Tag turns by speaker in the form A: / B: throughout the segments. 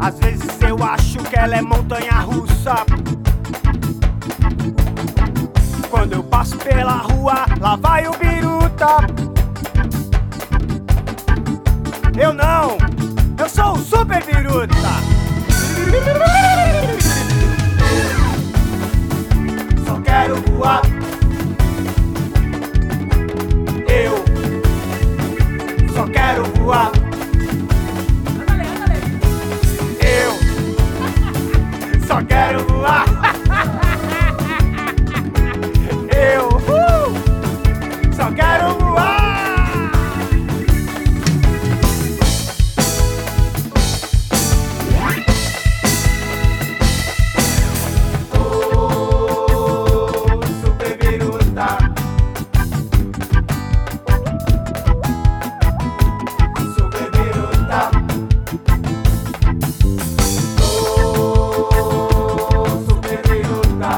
A: Às vezes eu acho que ela é montanha-russa. Quando eu passo pela rua, lá vai o biruta. Eu não, eu sou o super biruta. Só quero voar. Eu só quero voar. Eu só quero voar. Eu só quero voar. Super biruta. Super biruta. Super biruta.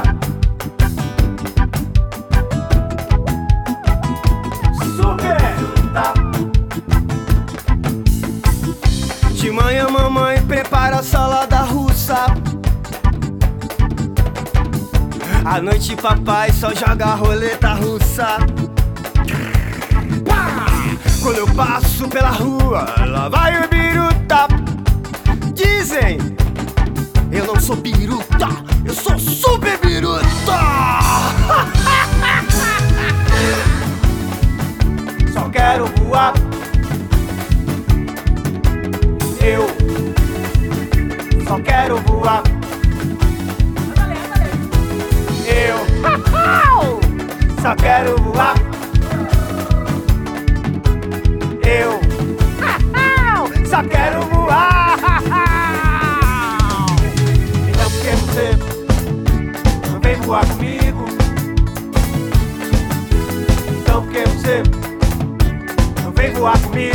A: De manhã mamãe prepara a salada russa. À noite papai só joga a roleta russa. Quando eu passo pela rua, lá vai o biruta. Dizem, eu não sou biruta, eu sou super biruta. Só quero voar. Eu só quero voar. Eu só quero voar. Eu só quero voar. Então por que você não vem voar comigo? Então por que você não vem voar comigo?